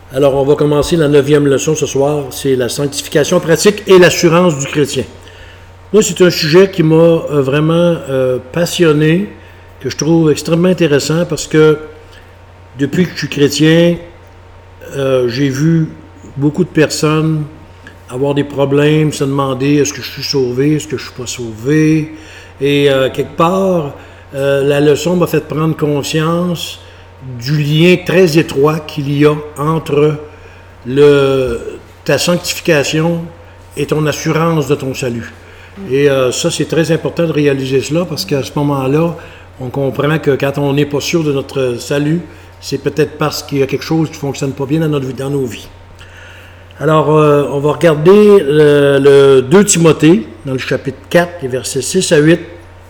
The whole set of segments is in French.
Alors, on va commencer la 9e leçon ce soir. C'est la sanctification pratique et l'assurance du chrétien. Moi, c'est un sujet qui m'a vraiment passionné, que je trouve extrêmement intéressant parce que depuis que je suis chrétien, j'ai vu beaucoup de personnes avoir des problèmes, se demander est-ce que je suis sauvé, est-ce que je ne suis pas sauvé. Et quelque part, la leçon m'a fait prendre conscience du lien très étroit qu'il y a entre ta sanctification et ton assurance de ton salut. Et ça, c'est très important de réaliser cela parce qu'à ce moment-là, on comprend que quand on n'est pas sûr de notre salut, c'est peut-être parce qu'il y a quelque chose qui ne fonctionne pas bien dans nos vies. Alors, on va regarder le 2 Timothée, dans le chapitre 4, les versets 6 à 8.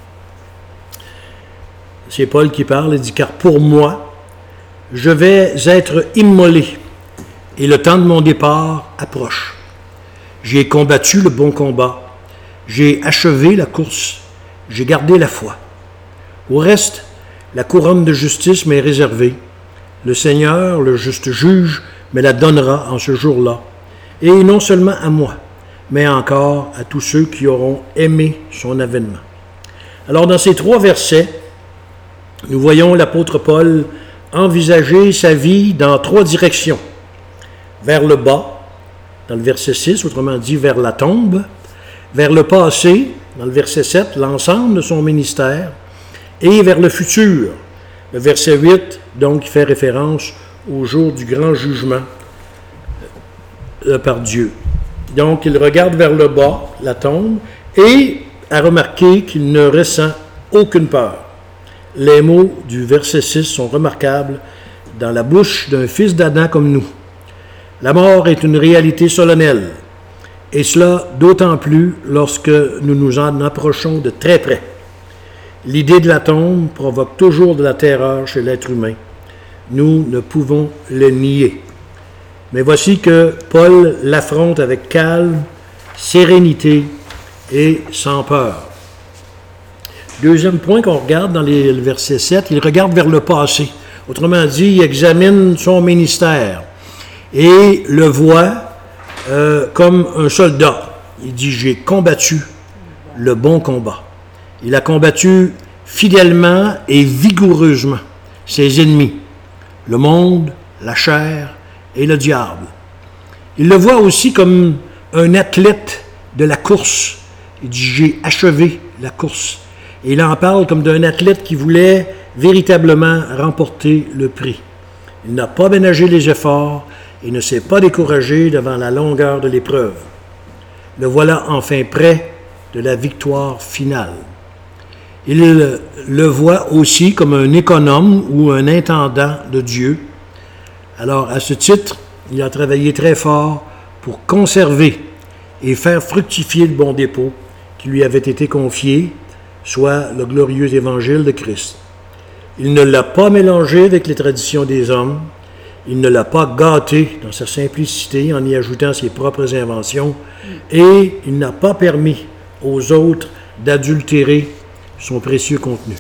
C'est Paul qui parle, il dit « Car pour moi, je vais être immolé, et le temps de mon départ approche. J'ai combattu le bon combat, j'ai achevé la course, j'ai gardé la foi. Au reste, la couronne de justice m'est réservée. Le Seigneur, le juste juge, me la donnera en ce jour-là, et non seulement à moi, mais encore à tous ceux qui auront aimé son avènement. » Alors, dans ces 3 versets, nous voyons l'apôtre Paul envisager sa vie dans 3 directions. Vers le bas, dans le verset 6, autrement dit vers la tombe. Vers le passé, dans le verset 7, l'ensemble de son ministère. Et vers le futur, le verset 8, donc, qui fait référence au jour du grand jugement par Dieu. Donc, il regarde vers le bas, la tombe, et a remarqué qu'il ne ressent aucune peur. Les mots du verset 6 sont remarquables dans la bouche d'un fils d'Adam comme nous. La mort est une réalité solennelle, et cela d'autant plus lorsque nous nous en approchons de très près. L'idée de la tombe provoque toujours de la terreur chez l'être humain. Nous ne pouvons le nier. Mais voici que Paul l'affronte avec calme, sérénité et sans peur. Deuxième point qu'on regarde dans le verset 7, il regarde vers le passé. Autrement dit, il examine son ministère et le voit comme un soldat. Il dit, j'ai combattu le bon combat. Il a combattu fidèlement et vigoureusement ses ennemis, le monde, la chair et le diable. Il le voit aussi comme un athlète de la course. Il dit, j'ai achevé la course. Et il en parle comme d'un athlète qui voulait véritablement remporter le prix. Il n'a pas ménagé les efforts et ne s'est pas découragé devant la longueur de l'épreuve. Le voilà enfin près de la victoire finale. Il le voit aussi comme un économe ou un intendant de Dieu. Alors, à ce titre, il a travaillé très fort pour conserver et faire fructifier le bon dépôt qui lui avait été confié, soit le glorieux évangile de Christ. Il ne l'a pas mélangé avec les traditions des hommes, il ne l'a pas gâté dans sa simplicité en y ajoutant ses propres inventions, et il n'a pas permis aux autres d'adultérer son précieux contenu.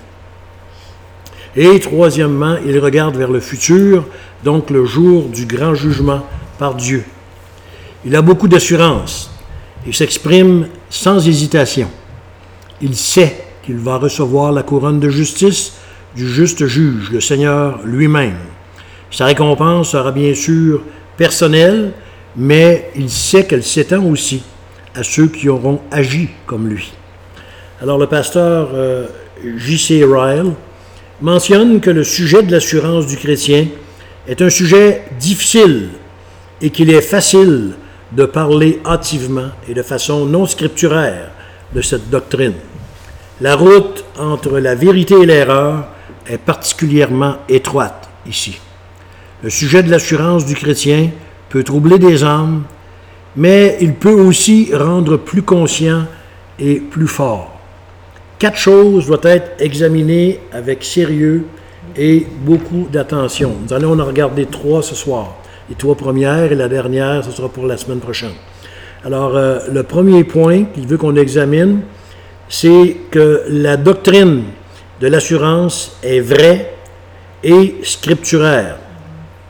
Et troisièmement, il regarde vers le futur, donc le jour du grand jugement par Dieu. Il a beaucoup d'assurance et s'exprime sans hésitation. Il sait qu'il va recevoir la couronne de justice du juste juge, le Seigneur lui-même. Sa récompense sera bien sûr personnelle, mais il sait qu'elle s'étend aussi à ceux qui auront agi comme lui. Alors le pasteur J.C. Ryle mentionne que le sujet de l'assurance du chrétien est un sujet difficile et qu'il est facile de parler hâtivement et de façon non scripturaire de cette doctrine. La route entre la vérité et l'erreur est particulièrement étroite ici. Le sujet de l'assurance du chrétien peut troubler des âmes, mais il peut aussi rendre plus conscient et plus fort. 4 choses doivent être examinées avec sérieux et beaucoup d'attention. Nous allons en regarder 3 ce soir. Les 3 premières et la dernière, ce sera pour la semaine prochaine. Alors, le premier point qu'il veut qu'on examine, c'est que la doctrine de l'assurance est vraie et scripturaire.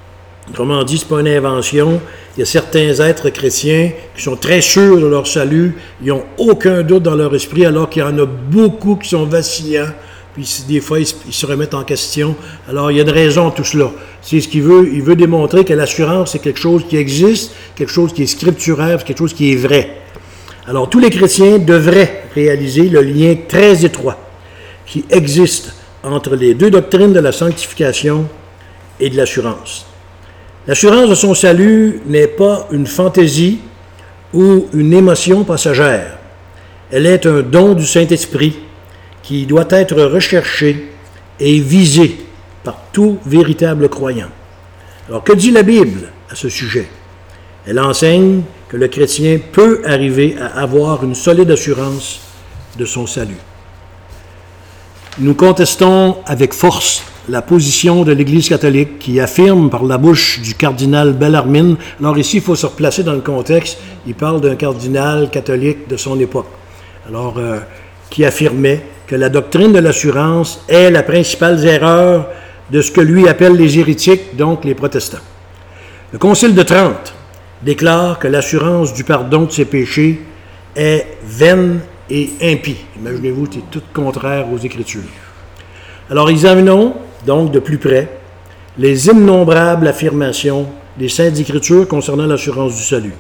Autrement dit, ce n'est pas une invention. Il y a certains êtres chrétiens qui sont très sûrs de leur salut. Ils n'ont aucun doute dans leur esprit, alors qu'il y en a beaucoup qui sont vacillants. Puis des fois, ils se remettent en question. Alors, il y a une raison à tout cela. C'est ce qu'il veut. Il veut démontrer que l'assurance, c'est quelque chose qui existe, quelque chose qui est scripturaire, quelque chose qui est vrai. Alors, tous les chrétiens devraient réaliser le lien très étroit qui existe entre les deux doctrines de la sanctification et de l'assurance. L'assurance de son salut n'est pas une fantaisie ou une émotion passagère. Elle est un don du Saint-Esprit qui doit être recherché et visé par tout véritable croyant. Alors, que dit la Bible à ce sujet? Elle enseigne que le chrétien peut arriver à avoir une solide assurance de son salut. Nous contestons avec force la position de l'Église catholique qui affirme par la bouche du cardinal Bellarmine. Alors ici, il faut se replacer dans le contexte. Il parle d'un cardinal catholique de son époque. Alors, qui affirmait que la doctrine de l'assurance est la principale erreur de ce que lui appelle les hérétiques, donc les protestants. Le Concile de Trente déclare que l'assurance du pardon de ses péchés est vaine et impie. Imaginez-vous, c'est tout contraire aux Écritures. Alors, examinons donc de plus près les innombrables affirmations des Saintes Écritures concernant l'assurance du salut.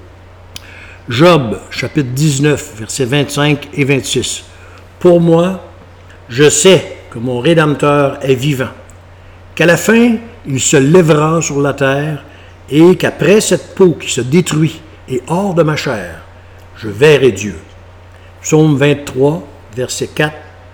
Job, chapitre 19, versets 25 et 26. « Pour moi, je sais que mon Rédempteur est vivant, qu'à la fin, il se lèvera sur la terre et qu'après cette peau qui se détruit et hors de ma chair, je verrai Dieu. » Psaume 23, verset 4.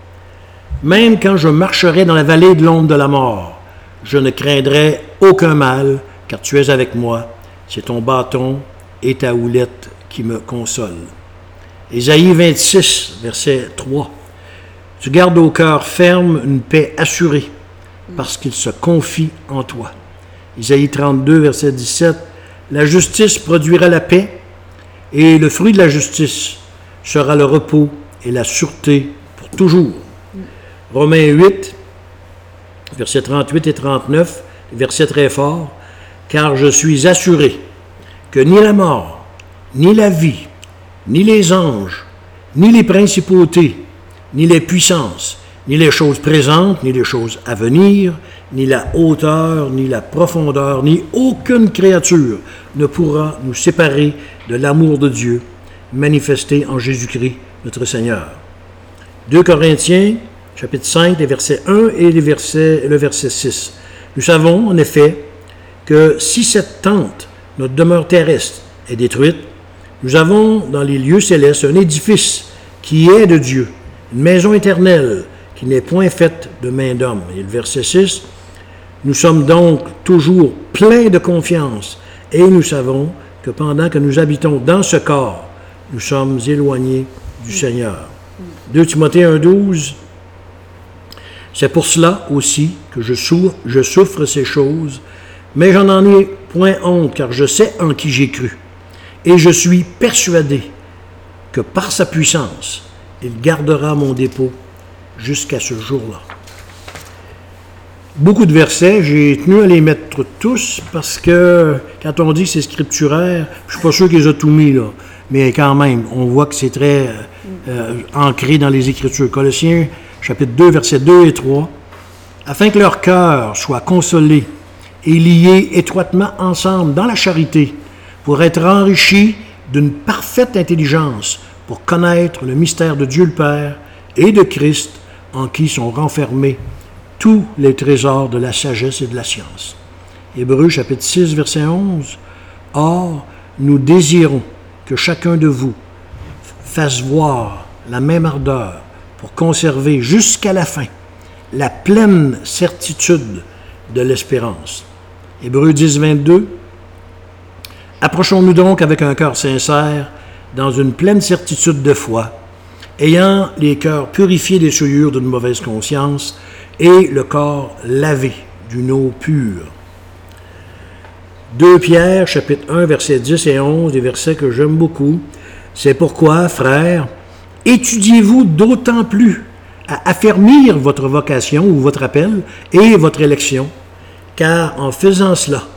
« Même quand je marcherai dans la vallée de l'ombre de la mort, je ne craindrai aucun mal, car tu es avec moi. C'est ton bâton et ta houlette qui me consolent. » Ésaïe 26, verset 3. « Tu gardes au cœur ferme une paix assurée, parce qu'il se confie en toi. » Ésaïe 32, verset 17. « La justice produira la paix, et le fruit de la justice sera le repos et la sûreté pour toujours. » Romains 8, versets 38 et 39, versets très forts. « Car je suis assuré que ni la mort, ni la vie, ni les anges, ni les principautés, ni les puissances, ni les choses présentes, ni les choses à venir, ni la hauteur, ni la profondeur, ni aucune créature ne pourra nous séparer de l'amour de Dieu manifesté en Jésus-Christ, notre Seigneur. » 2 Corinthiens, chapitre 5, les versets 1 et le verset 6. Nous savons, en effet, que si cette tente, notre demeure terrestre, est détruite, nous avons dans les lieux célestes un édifice qui est de Dieu, une maison éternelle qui n'est point faite de main d'homme. Et le verset 6, nous sommes donc toujours pleins de confiance et nous savons que pendant que nous habitons dans ce corps, nous sommes éloignés du Seigneur. 2 Timothée 1,12. C'est pour cela aussi que je souffre ces choses, mais j'en ai point honte, car je sais en qui j'ai cru. Et je suis persuadé que par sa puissance, il gardera mon dépôt jusqu'à ce jour-là. Beaucoup de versets, j'ai tenu à les mettre tous parce que quand on dit que c'est scripturaire, je ne suis pas sûr qu'ils ont tout mis là, mais quand même, on voit que c'est très ancré dans les Écritures. Colossiens, chapitre 2, versets 2 et 3. « Afin que leur cœur soit consolé et lié étroitement ensemble dans la charité, pour être enrichi d'une parfaite intelligence, pour connaître le mystère de Dieu le Père et de Christ, en qui sont renfermés tous les trésors de la sagesse et de la science. » Hébreux, chapitre 6, verset 11. « Or, nous désirons que chacun de vous fasse voir la même ardeur pour conserver jusqu'à la fin la pleine certitude de l'espérance. » Hébreux 10, 22. « Approchons-nous donc avec un cœur sincère, dans une pleine certitude de foi, ayant les cœurs purifiés des souillures d'une mauvaise conscience et le corps lavé d'une eau pure. » 2 Pierre, chapitre 1, versets 10 et 11, des versets que j'aime beaucoup. « C'est pourquoi, frères, étudiez-vous d'autant plus à affermir votre vocation ou votre appel et votre élection, car en faisant cela,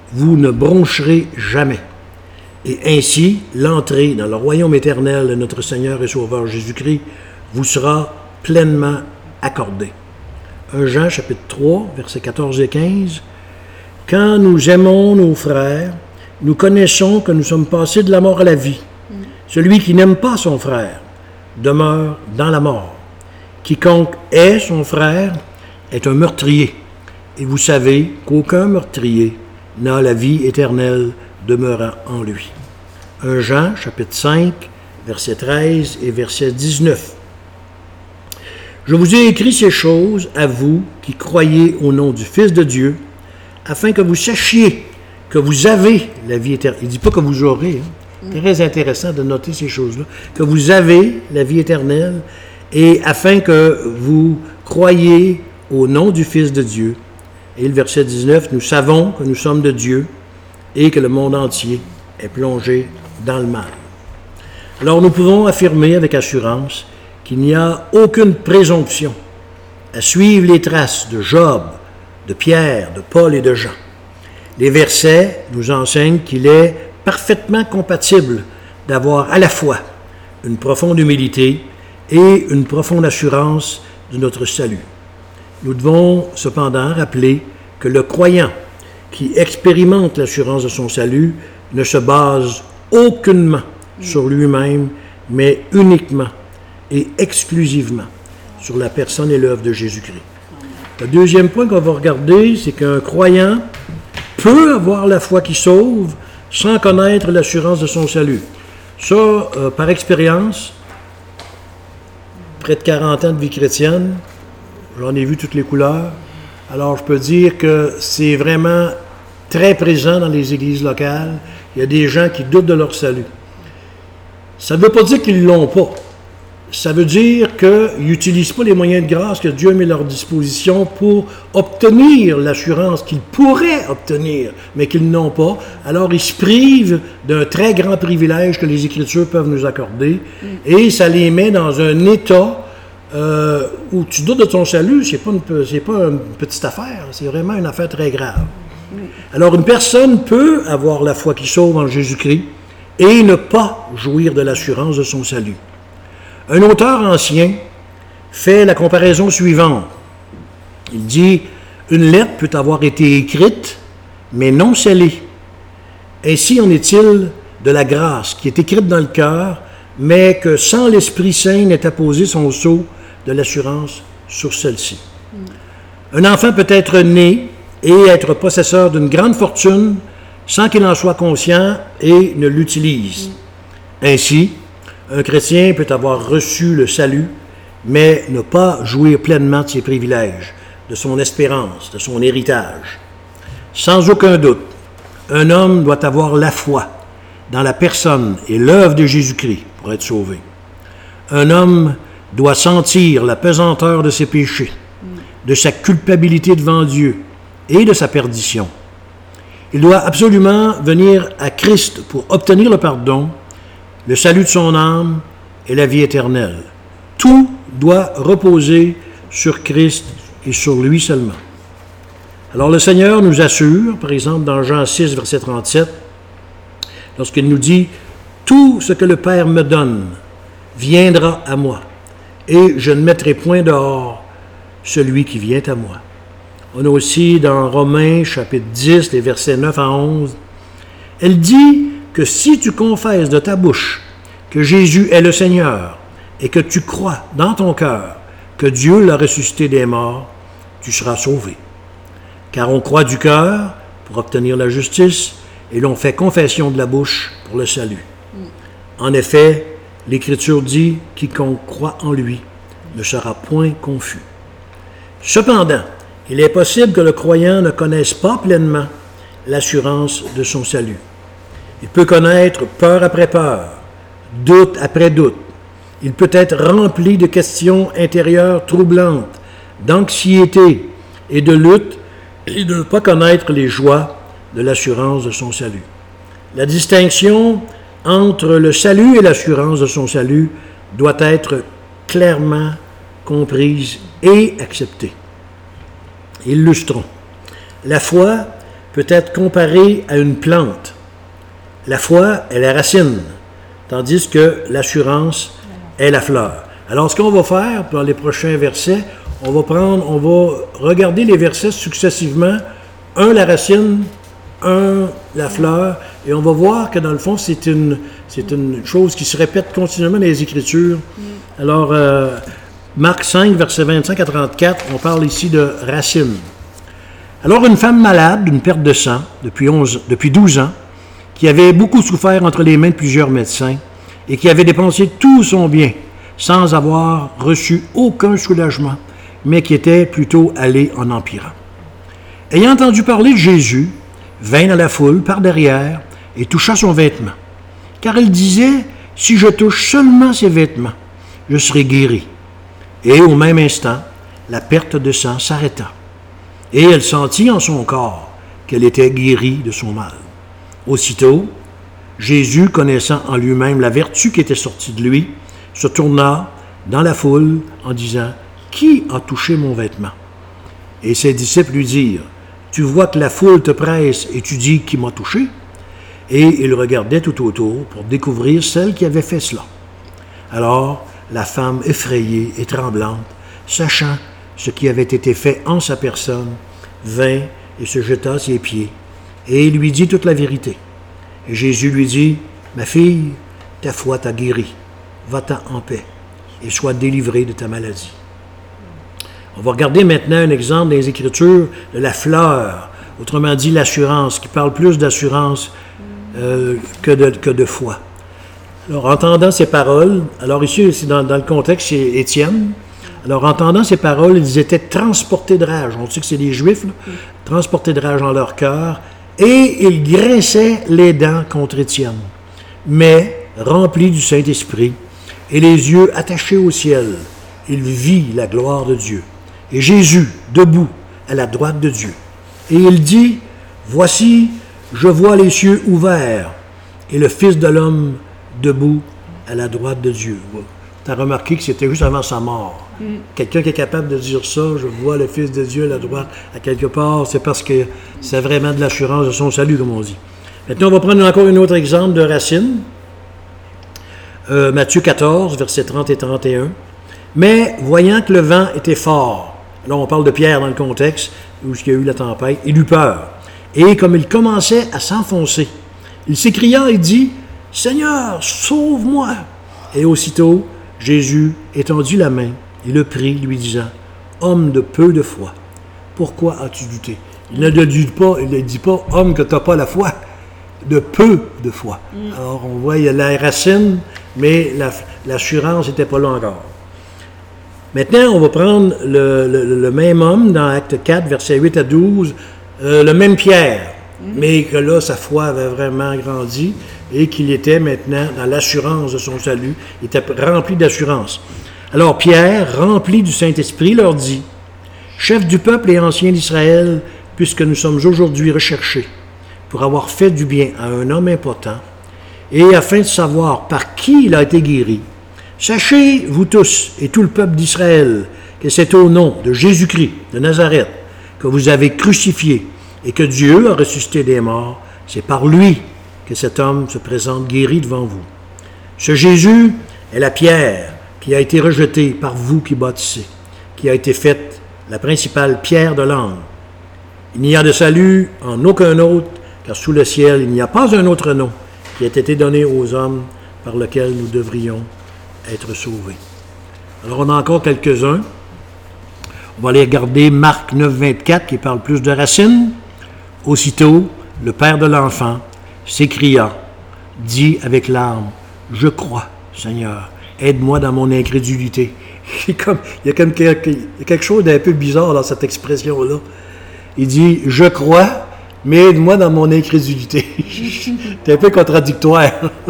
vous ne broncherez jamais. Et ainsi, l'entrée dans le royaume éternel de notre Seigneur et Sauveur Jésus-Christ vous sera pleinement accordée. 1 Jean chapitre 3, versets 14 et 15. « Quand nous aimons nos frères, nous connaissons que nous sommes passés de la mort à la vie. Celui qui n'aime pas son frère demeure dans la mort. Quiconque est son frère est un meurtrier. Et vous savez qu'aucun meurtrier n'a la vie éternelle demeurant en lui. » 1 Jean, chapitre 5, verset 13 et verset 19. « Je vous ai écrit ces choses à vous qui croyez au nom du Fils de Dieu, afin que vous sachiez que vous avez la vie éternelle. » Il ne dit pas que vous aurez. Très intéressant de noter ces choses-là. Que vous avez la vie éternelle et afin que vous croyiez au nom du Fils de Dieu. Et le verset 19, « Nous savons que nous sommes de Dieu et que le monde entier est plongé dans le mal. » Alors nous pouvons affirmer avec assurance qu'il n'y a aucune présomption à suivre les traces de Job, de Pierre, de Paul et de Jean. Les versets nous enseignent qu'il est parfaitement compatible d'avoir à la fois une profonde humilité et une profonde assurance de notre salut. Nous devons cependant rappeler que le croyant qui expérimente l'assurance de son salut ne se base aucunement sur lui-même, mais uniquement et exclusivement sur la personne et l'œuvre de Jésus-Christ. Le deuxième point qu'on va regarder, c'est qu'un croyant peut avoir la foi qui sauve sans connaître l'assurance de son salut. Ça, par expérience, près de 40 ans de vie chrétienne, j'en ai vu toutes les couleurs. Alors, je peux dire que c'est vraiment très présent dans les églises locales. Il y a des gens qui doutent de leur salut. Ça ne veut pas dire qu'ils ne l'ont pas. Ça veut dire qu'ils n'utilisent pas les moyens de grâce que Dieu met à leur disposition pour obtenir l'assurance qu'ils pourraient obtenir, mais qu'ils n'ont pas. Alors, ils se privent d'un très grand privilège que les Écritures peuvent nous accorder, et ça les met dans un état où tu doutes de ton salut. C'est pas une petite affaire, c'est vraiment une affaire très grave. Alors, une personne peut avoir la foi qui sauve en Jésus-Christ et ne pas jouir de l'assurance de son salut. Un auteur ancien fait la comparaison suivante. Il dit « Une lettre peut avoir été écrite, mais non scellée. Ainsi en est-il de la grâce qui est écrite dans le cœur, mais que sans l'Esprit Saint n'est apposé son sceau de l'assurance sur celle-ci. » Un enfant peut être né et être possesseur d'une grande fortune sans qu'il en soit conscient et ne l'utilise. Ainsi, un chrétien peut avoir reçu le salut, mais ne pas jouir pleinement de ses privilèges, de son espérance, de son héritage. Sans aucun doute, un homme doit avoir la foi dans la personne et l'œuvre de Jésus-Christ pour être sauvé. Un homme doit sentir la pesanteur de ses péchés, de sa culpabilité devant Dieu et de sa perdition. Il doit absolument venir à Christ pour obtenir le pardon, le salut de son âme et la vie éternelle. Tout doit reposer sur Christ et sur lui seulement. Alors le Seigneur nous assure, par exemple dans Jean 6, verset 37, lorsqu'il nous dit « Tout ce que le Père me donne viendra à moi, et je ne mettrai point dehors celui qui vient à moi. » On a aussi dans Romains, chapitre 10, les versets 9 à 11, elle dit que si tu confesses de ta bouche que Jésus est le Seigneur et que tu crois dans ton cœur que Dieu l'a ressuscité des morts, tu seras sauvé. Car on croit du cœur pour obtenir la justice et l'on fait confession de la bouche pour le salut. En effet, l'Écriture dit « Quiconque croit en lui ne sera point confus. » Cependant, il est possible que le croyant ne connaisse pas pleinement l'assurance de son salut. Il peut connaître peur après peur, doute après doute. Il peut être rempli de questions intérieures troublantes, d'anxiété et de lutte, et de ne pas connaître les joies de l'assurance de son salut. La distinction entre le salut et l'assurance de son salut doit être clairement comprise et acceptée. Illustrons. La foi peut être comparée à une plante. La foi est la racine, tandis que l'assurance est la fleur. Alors, ce qu'on va faire dans les prochains versets, on va regarder les versets successivement, un la racine, un la fleur, et on va voir que dans le fond, c'est une chose qui se répète continuellement dans les Écritures. Alors, Marc 5, versets 25 à 34, on parle ici de racine. Alors, une femme malade d'une perte de sang depuis 12 ans, qui avait beaucoup souffert entre les mains de plusieurs médecins et qui avait dépensé tout son bien sans avoir reçu aucun soulagement, mais qui était plutôt allée en empirant. Ayant entendu parler de Jésus, vint dans la foule par derrière et toucha son vêtement. Car elle disait, « Si je touche seulement ses vêtements, je serai guérie. » Et au même instant, la perte de sang s'arrêta. Et elle sentit en son corps qu'elle était guérie de son mal. Aussitôt, Jésus, connaissant en lui-même la vertu qui était sortie de lui, se tourna dans la foule en disant, « Qui a touché mon vêtement? » Et ses disciples lui dirent, « Tu vois que la foule te presse et tu dis, qui m'a touché? » Et il regardait tout autour pour découvrir celle qui avait fait cela. Alors, la femme effrayée et tremblante, sachant ce qui avait été fait en sa personne, vint et se jeta à ses pieds, et il lui dit toute la vérité. Et Jésus lui dit, « Ma fille, ta foi t'a guérie. Va-t'en en paix et sois délivrée de ta maladie. » On va regarder maintenant un exemple dans les Écritures de la fleur, autrement dit l'assurance, qui parle plus d'assurance que de foi. Alors, entendant ces paroles, alors ici, c'est dans le contexte, c'est Étienne. Alors, entendant ces paroles, ils étaient transportés de rage. On sait que c'est des Juifs, là, transportés de rage en leur cœur, et ils grinçaient les dents contre Étienne. Mais, remplis du Saint-Esprit, et les yeux attachés au ciel, il vit la gloire de Dieu. Et Jésus, debout, à la droite de Dieu. Et il dit, « Voici, je vois les cieux ouverts, et le Fils de l'homme debout à la droite de Dieu. » Tu as remarqué que c'était juste avant sa mort. Quelqu'un qui est capable de dire ça, « Je vois le Fils de Dieu à la droite », à quelque part, c'est parce que c'est vraiment de l'assurance de son salut, comme on dit. Maintenant, on va prendre encore un autre exemple de racine. Matthieu 14, versets 30 et 31. « Mais, voyant que le vent était fort, » là on parle de Pierre dans le contexte, où il y a eu la tempête, il eut peur. Et comme il commençait à s'enfoncer, il s'écria et dit, « Seigneur, sauve-moi » Et aussitôt, Jésus étendit la main et le prit, lui disant, « Homme de peu de foi, pourquoi as-tu douté? » Il ne dit pas, « Homme que tu n'as pas la foi », de peu de foi. Alors, on voit, il y a la racine, mais l'assurance n'était pas là encore. Maintenant, on va prendre le même homme dans Acte 4, versets 8 à 12, le même Pierre, mais que là, sa foi avait vraiment grandi et qu'il était maintenant dans l'assurance de son salut, il était rempli d'assurance. Alors Pierre, rempli du Saint-Esprit, leur dit, « Chef du peuple et ancien d'Israël, puisque nous sommes aujourd'hui recherchés pour avoir fait du bien à un homme impotent, et afin de savoir par qui il a été guéri, sachez, vous tous et tout le peuple d'Israël, que c'est au nom de Jésus-Christ de Nazareth que vous avez crucifié et que Dieu a ressuscité des morts. C'est par lui que cet homme se présente guéri devant vous. Ce Jésus est la pierre qui a été rejetée par vous qui bâtissez, qui a été faite la principale pierre de l'angle. Il n'y a de salut en aucun autre, car sous le ciel, il n'y a pas un autre nom qui ait été donné aux hommes par lequel nous devrions être sauvés. Alors, on a encore quelques-uns. On va aller regarder Marc 9, 24, qui parle plus de racines. Aussitôt, le père de l'enfant s'écria, dit avec larmes, « Je crois, Seigneur, aide-moi dans mon incrédulité. » Il y a quelque chose d'un peu bizarre dans cette expression-là. Il dit, « Je crois, mais aide-moi dans mon incrédulité. » C'est un peu contradictoire.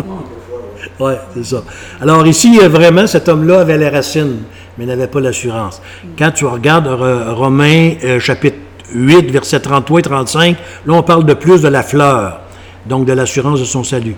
Oui, c'est ça. Alors ici, vraiment, cet homme-là avait les racines, mais n'avait pas l'assurance. Quand tu regardes Romains chapitre 8, versets 33 et 35, là, on parle de plus de la fleur, donc de l'assurance de son salut.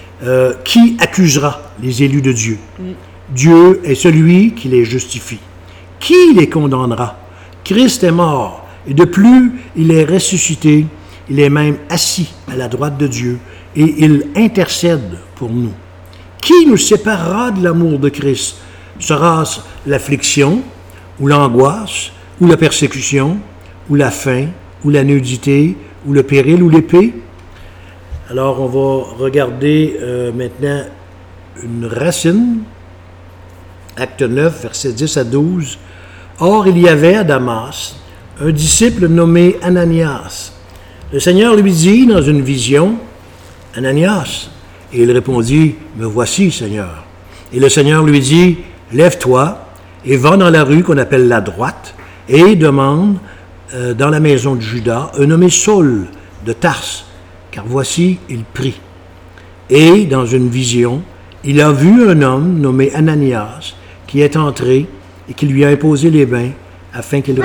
Qui accusera les élus de Dieu? Dieu est celui qui les justifie. Qui les condamnera? Christ est mort, et de plus, il est ressuscité. Il est même assis à la droite de Dieu et il intercède pour nous. Qui nous séparera de l'amour de Christ? Sera-ce l'affliction, ou l'angoisse, ou la persécution, ou la faim, ou la nudité, ou le péril, ou l'épée? Alors, on va regarder maintenant une racine, acte 9, versets 10 à 12. Or, il y avait à Damas un disciple nommé Ananias. Le Seigneur lui dit dans une vision, « Ananias ». Et il répondit, « Me voici, Seigneur ». Et le Seigneur lui dit, « Lève-toi et va dans la rue qu'on appelle la droite et demande dans la maison de Judas un nommé Saul de Tarse, car voici, il prie. » Et dans une vision, il a vu un homme nommé Ananias qui est entré et qui lui a imposé les mains afin qu'il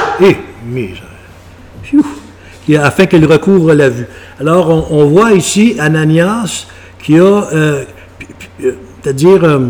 afin qu'il recouvre la vue. Alors, on voit ici Ananias qui a, c'est-à-dire,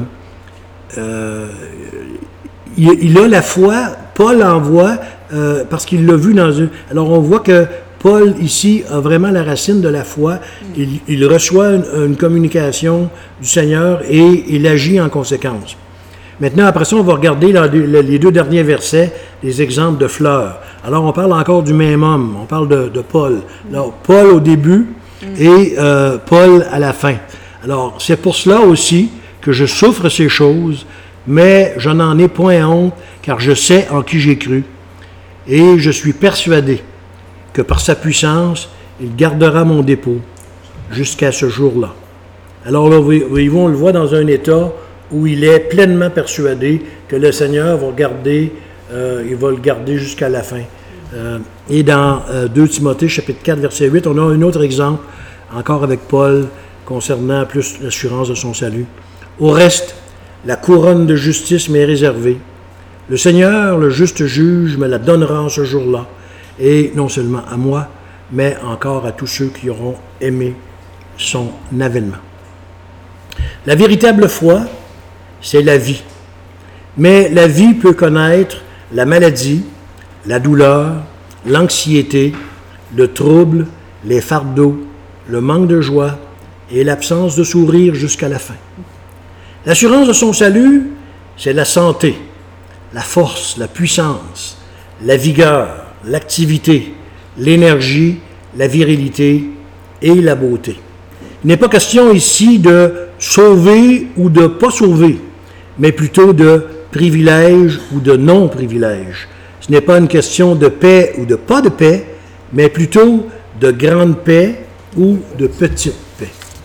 il a la foi, Paul envoie, parce qu'il l'a vu dans une... Alors, on voit que Paul, ici, a vraiment la racine de la foi. Il reçoit une communication du Seigneur et il agit en conséquence. Maintenant, après ça, on va regarder dans les deux derniers versets les exemples de fleurs. Alors, on parle encore du même homme. On parle de Paul. Alors, Paul au début et Paul à la fin. Alors, c'est pour cela aussi que je souffre ces choses, mais je n'en ai point honte, car je sais en qui j'ai cru. Et je suis persuadé que par sa puissance, il gardera mon dépôt jusqu'à ce jour-là. Alors là, on le voit dans un état où il est pleinement persuadé que le Seigneur va garder, il va le garder jusqu'à la fin. Et dans 2 Timothée, chapitre 4, verset 8, on a un autre exemple, encore avec Paul, concernant plus l'assurance de son salut. Au reste, la couronne de justice m'est réservée. Le Seigneur, le juste juge, me la donnera en ce jour-là, et non seulement à moi, mais encore à tous ceux qui auront aimé son avènement. La véritable foi, c'est la vie. Mais la vie peut connaître la maladie, la douleur, l'anxiété, le trouble, les fardeaux, le manque de joie et l'absence de sourire jusqu'à la fin. L'assurance de son salut, c'est la santé, la force, la puissance, la vigueur, l'activité, l'énergie, la virilité et la beauté. Il n'est pas question ici de sauver ou de ne pas sauver, mais plutôt de privilège ou de non-privilège. Ce n'est pas une question de paix ou de pas de paix, mais plutôt de grande paix ou de petite paix.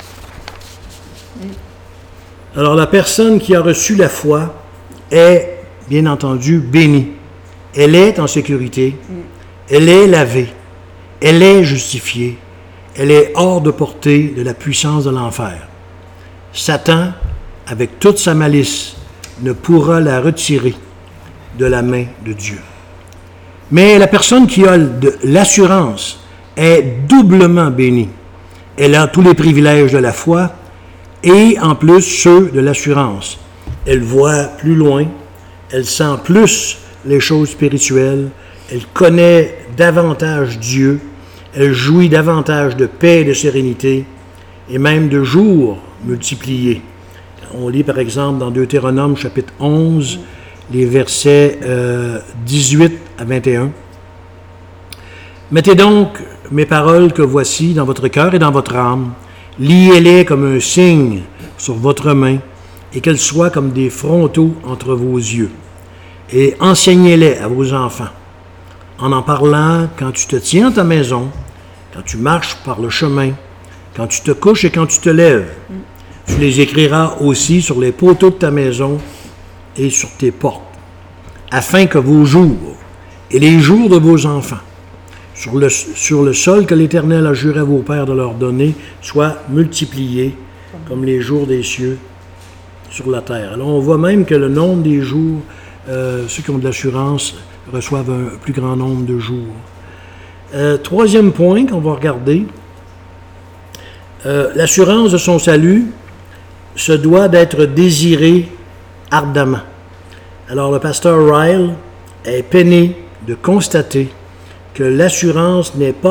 Alors la personne qui a reçu la foi est, bien entendu, bénie. Elle est en sécurité, elle est lavée, elle est justifiée, elle est hors de portée de la puissance de l'enfer. Satan, avec toute sa malice, ne pourra la retirer de la main de Dieu. Mais la personne qui a de l'assurance est doublement bénie. Elle a tous les privilèges de la foi et en plus ceux de l'assurance. Elle voit plus loin, elle sent plus les choses spirituelles, elle connaît davantage Dieu, elle jouit davantage de paix et de sérénité et même de jours multipliés. On lit par exemple dans Deutéronome chapitre 11, les versets 18 à 21. « Mettez donc mes paroles que voici dans votre cœur et dans votre âme, liez-les comme un signe sur votre main, et qu'elles soient comme des frontaux entre vos yeux. Et enseignez-les à vos enfants, en parlant quand tu te tiens à ta maison, quand tu marches par le chemin, quand tu te couches et quand tu te lèves. Tu les écriras aussi sur les poteaux de ta maison et sur tes portes, afin que vos jours et les jours de vos enfants, sur le sol que l'Éternel a juré à vos pères de leur donner, soient multipliés comme les jours des cieux sur la terre. » Alors on voit même que le nombre des jours, ceux qui ont de l'assurance reçoivent un plus grand nombre de jours. Troisième point qu'on va regarder, l'assurance de son salut se doit d'être désirée ardemment. Alors le pasteur Ryle est peiné de constater que l'assurance n'est pas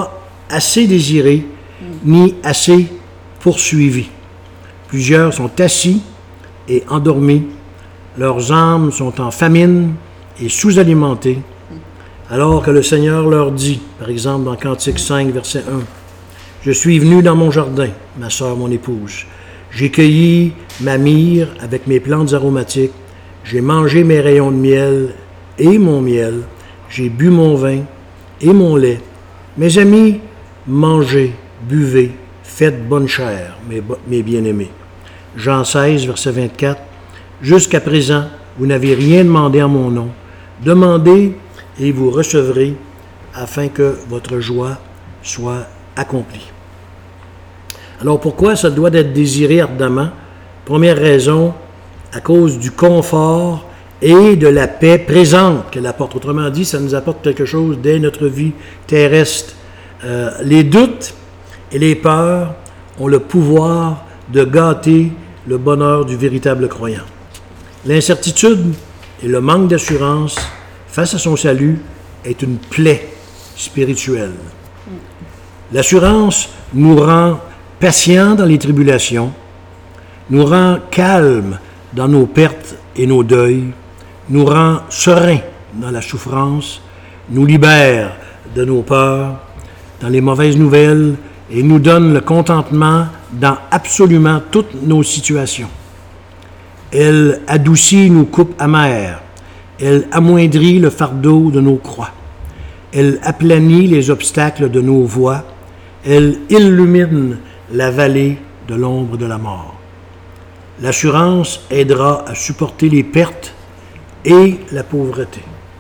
assez désirés, ni assez poursuivis. Plusieurs sont assis et endormis. Leurs âmes sont en famine et sous-alimentées, alors que le Seigneur leur dit, par exemple dans Cantique 5, verset 1, « Je suis venu dans mon jardin, ma sœur, mon épouse. J'ai cueilli ma myrrhe avec mes plantes aromatiques. J'ai mangé mes rayons de miel et mon miel. J'ai bu mon vin et mon lait. Mes amis, mangez, buvez, faites bonne chère, mes bien-aimés. » Jean 16, verset 24. « Jusqu'à présent, vous n'avez rien demandé en mon nom. Demandez et vous recevrez, afin que votre joie soit accomplie. » Alors pourquoi ça doit être désiré ardemment? Première raison, à cause du confort et de la paix présente qu'elle apporte. Autrement dit, ça nous apporte quelque chose dès notre vie terrestre. Les doutes et les peurs ont le pouvoir de gâter le bonheur du véritable croyant. L'incertitude et le manque d'assurance face à son salut est une plaie spirituelle. L'assurance nous rend patients dans les tribulations, nous rend calmes dans nos pertes et nos deuils, nous rend sereins dans la souffrance, nous libère de nos peurs, dans les mauvaises nouvelles et nous donne le contentement dans absolument toutes nos situations. Elle adoucit nos coupes amères, elle amoindrit le fardeau de nos croix, elle aplanit les obstacles de nos voies, elle illumine la vallée de l'ombre de la mort. L'assurance aidera à supporter les pertes et la pauvreté.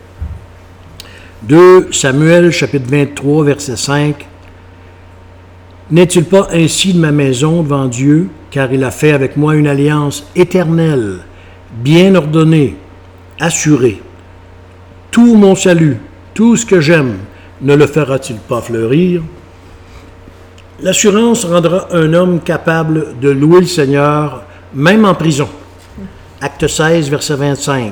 2 Samuel, chapitre 23, verset 5. « N'est-il pas ainsi de ma maison devant Dieu, car il a fait avec moi une alliance éternelle, bien ordonnée, assurée. Tout mon salut, tout ce que j'aime, ne le fera-t-il pas fleurir? » L'assurance rendra un homme capable de louer le Seigneur, même en prison. Acte 16, verset 25.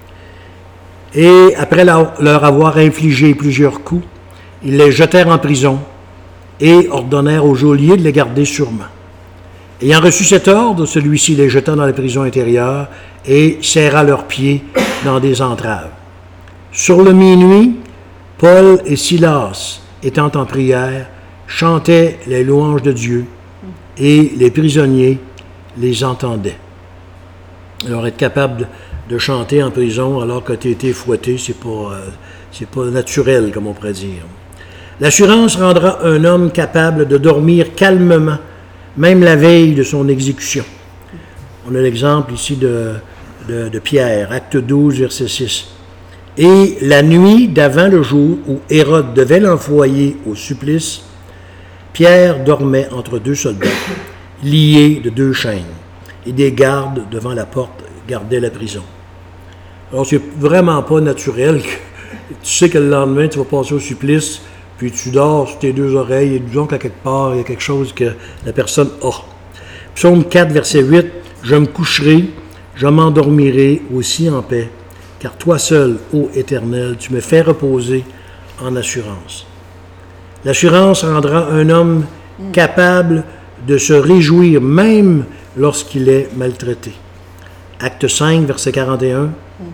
Et après leur avoir infligé plusieurs coups, ils les jetèrent en prison et ordonnèrent au geôlier de les garder sûrement. Ayant reçu cet ordre, celui-ci les jeta dans la prison intérieure et serra leurs pieds dans des entraves. Sur le minuit, Paul et Silas, étant en prière, chantaient les louanges de Dieu et les prisonniers les entendaient. Alors, être capable de chanter en prison alors que tu as été fouetté, c'est pas naturel, comme on pourrait dire. L'assurance rendra un homme capable de dormir calmement, même la veille de son exécution. On a l'exemple ici de Pierre, acte 12, verset 6. « Et la nuit d'avant le jour où Hérode devait l'envoyer au supplice, Pierre dormait entre deux soldats, liés de 2 chaînes, et des gardes devant la porte gardaient la prison. » Alors, c'est vraiment pas naturel que tu sais que le lendemain, tu vas passer au supplice, puis tu dors sur tes 2 oreilles, et disons qu'à quelque part, il y a quelque chose que la personne a. Psaume 4, verset 8, « Je me coucherai, je m'endormirai aussi en paix, car toi seul, ô Éternel, tu me fais reposer en assurance. » L'assurance rendra un homme capable de se réjouir même lorsqu'il est maltraité. Acte 5, verset 41.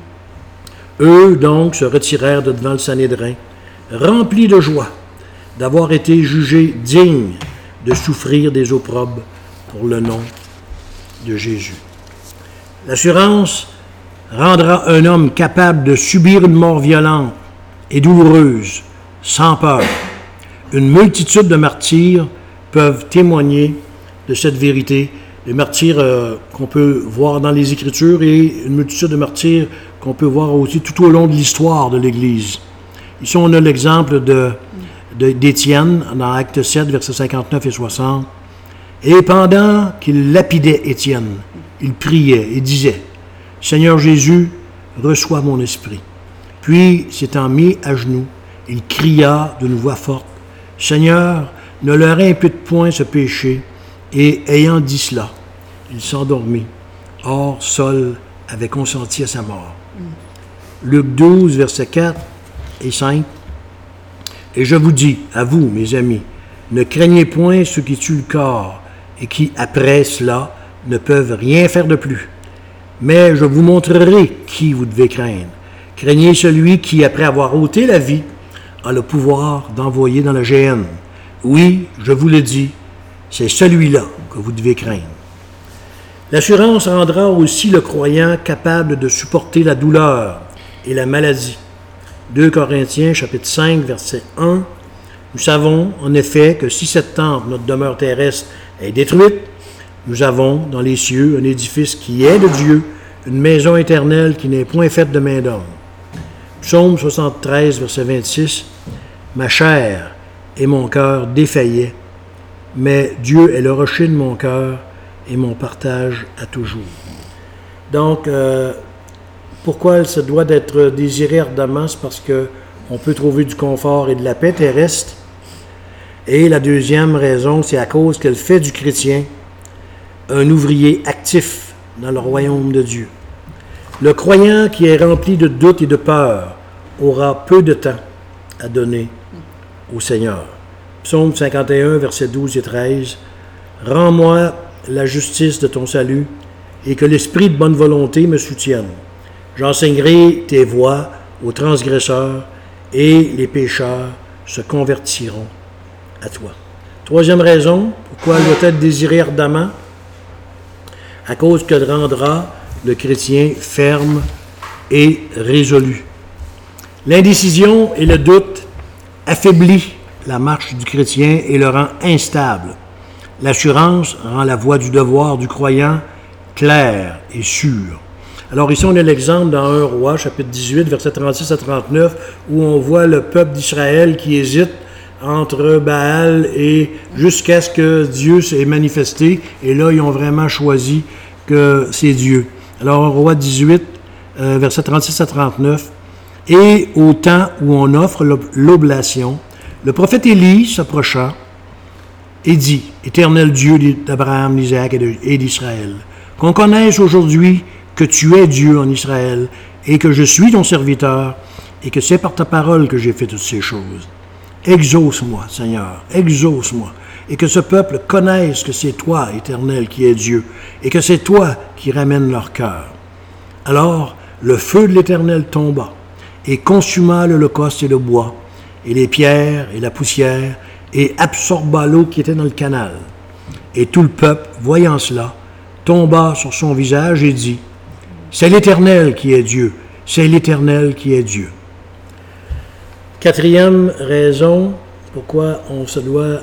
Eux, donc, se retirèrent de devant le Sanhédrin, remplis de joie d'avoir été jugés dignes de souffrir des opprobres pour le nom de Jésus. L'assurance rendra un homme capable de subir une mort violente et douloureuse, sans peur. Une multitude de martyrs peuvent témoigner de cette vérité. Les martyrs qu'on peut voir dans les Écritures et une multitude de martyrs qu'on peut voir aussi tout au long de l'histoire de l'Église. Ici, on a l'exemple d'Étienne dans Acte 7, versets 59 et 60. « Et pendant qu'il lapidait Étienne, il priait et disait, « Seigneur Jésus, reçois mon esprit. » Puis, s'étant mis à genoux, il cria d'une voix forte, « Seigneur, ne leur impute point ce péché. » Et ayant dit cela, il s'endormit. Or, Saul avait consenti à sa mort. Luc 12, versets 4 et 5. « Et je vous dis, à vous, mes amis, Ne craignez point ceux qui tuent le corps et qui, après cela, ne peuvent rien faire de plus. Mais je vous montrerai qui vous devez craindre. Craignez celui qui, après avoir ôté la vie, a le pouvoir d'envoyer dans la géhenne. Oui, je vous le dis, c'est celui-là que vous devez craindre. L'assurance rendra aussi le croyant capable de supporter la douleur et la maladie. 2 Corinthiens, chapitre 5, verset 1. Nous savons, en effet, que si cette temple, notre demeure terrestre, est détruite, nous avons dans les cieux un édifice qui est de Dieu, une maison éternelle qui n'est point faite de main d'homme. Psaume 73, verset 26. Ma chair et mon cœur défaillaient, mais Dieu est le rocher de mon cœur et mon partage à toujours. Donc, pourquoi ça doit être désiré ardemment? C'est parce qu'on peut trouver du confort et de la paix terrestre. Et la deuxième raison, c'est à cause qu'elle fait du chrétien un ouvrier actif dans le royaume de Dieu. Le croyant qui est rempli de doutes et de peur aura peu de temps à donner au Seigneur. Psaume 51, versets 12 et 13. « Rends-moi la justice de ton salut et que l'esprit de bonne volonté me soutienne. J'enseignerai tes voies aux transgresseurs et les pécheurs se convertiront à toi. » Troisième raison, pourquoi elle doit être désirée ardemment? À cause qu'elle rendra le chrétien ferme et résolu. L'indécision et le doute affaiblit la marche du chrétien et le rend instable. L'assurance rend la voie du devoir du croyant claire et sûre. Alors ici, on a l'exemple dans 1 Roi, chapitre 18, versets 36 à 39, où on voit le peuple d'Israël qui hésite entre Baal et jusqu'à ce que Dieu s'est manifesté. Et là, ils ont vraiment choisi que c'est Dieu. Alors, 1 Roi 18, versets 36 à 39. « Et au temps où on offre l'oblation, le prophète Élie s'approcha et dit, « Éternel Dieu d'Abraham, d'Isaac et d'Israël, qu'on connaisse aujourd'hui que tu es Dieu en Israël et que je suis ton serviteur et que c'est par ta parole que j'ai fait toutes ces choses. Exauce-moi, Seigneur, exauce-moi, et que ce peuple connaisse que c'est toi, Éternel, qui es Dieu, et que c'est toi qui ramènes leur cœur. » Alors, le feu de l'Éternel tomba et consuma l'holocauste et le bois, et les pierres et la poussière, et absorba l'eau qui était dans le canal. Et tout le peuple, voyant cela, tomba sur son visage et dit, « C'est l'Éternel qui est Dieu, c'est l'Éternel qui est Dieu. » Quatrième raison pourquoi on se doit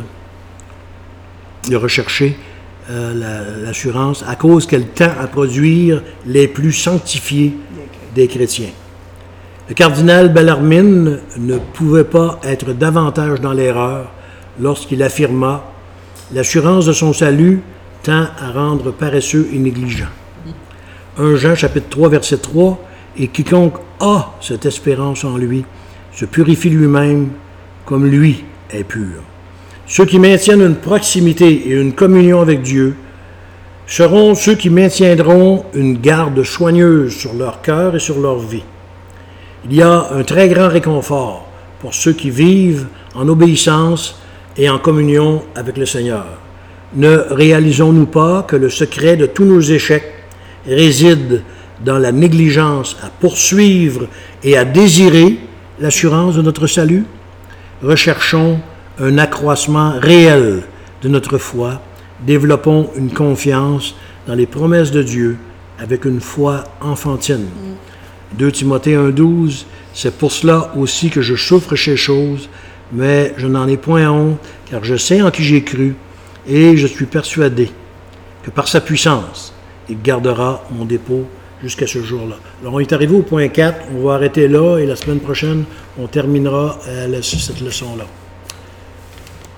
de rechercher l'assurance, à cause qu'elle tend à produire les plus sanctifiés des chrétiens. Le cardinal Bellarmine ne pouvait pas être davantage dans l'erreur lorsqu'il affirma « L'assurance de son salut tend à rendre paresseux et négligent. » 1 Jean chapitre 3, verset 3 « Et quiconque a cette espérance en lui se purifie lui-même comme lui est pur. » Ceux qui maintiennent une proximité et une communion avec Dieu seront ceux qui maintiendront une garde soigneuse sur leur cœur et sur leur vie. Il y a un très grand réconfort pour ceux qui vivent en obéissance et en communion avec le Seigneur. Ne réalisons-nous pas que le secret de tous nos échecs réside dans la négligence à poursuivre et à désirer l'assurance de notre salut? Recherchons un accroissement réel de notre foi, développons une confiance dans les promesses de Dieu avec une foi enfantine. 2 Timothée 1,12, c'est pour cela aussi que je souffre ces choses, mais je n'en ai point honte, car je sais en qui j'ai cru, et je suis persuadé que par sa puissance, il gardera mon dépôt jusqu'à ce jour-là. Alors, on est arrivé au point 4, on va arrêter là, et la semaine prochaine, on terminera cette leçon-là.